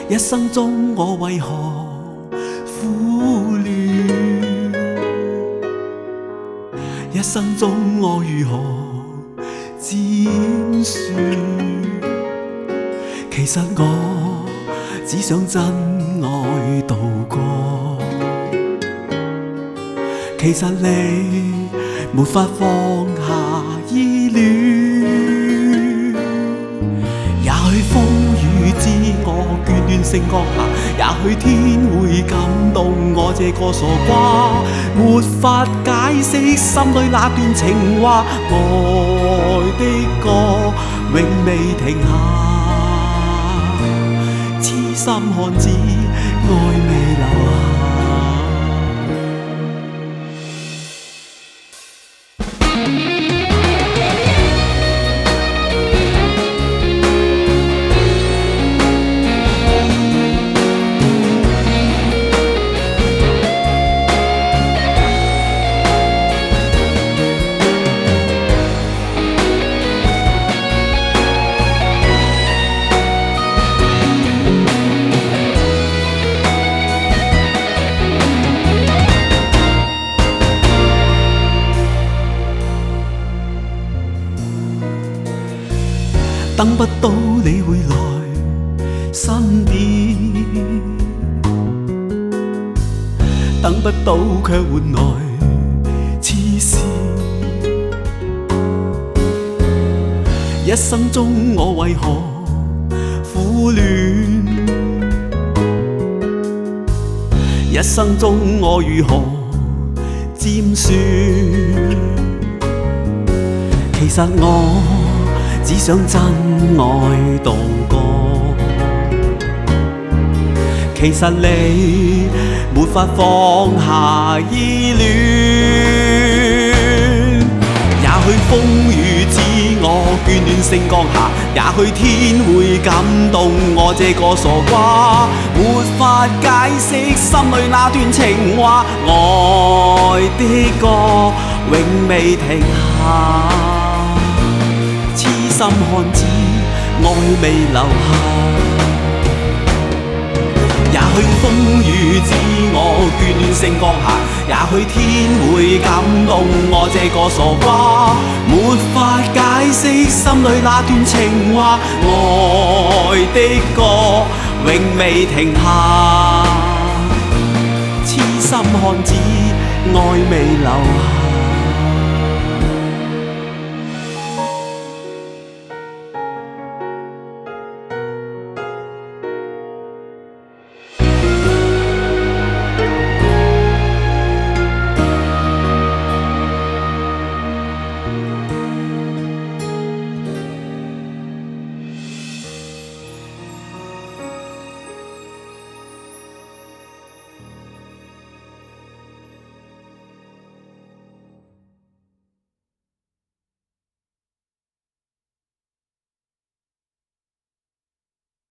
一生中我為何苦戀？一生中我如何佔算？其實我只想真愛度過。其實你沒法放下依戀，也許風雨知我眷戀星光下，也許天會感動我這個傻瓜，沒法解釋心裏那段情話，愛的歌永未停下，痴心漢子愛未留下。等不到你會來身邊，等不到卻換來痴線。一生中我為何苦戀？一生中我如何佔算？其實我只想真愛度過，其實你沒法放下依戀，也許風雨知我眷戀星光下，也許天會感動我這個傻瓜，沒法解釋心裏那段情話，愛的歌永未停下，痴心漢子愛未留下。也許風雨知我眷戀星光下，也許天會感動我這個傻瓜，沒法解釋心裏那段情話，愛的歌永未停下，痴心漢子愛未留下。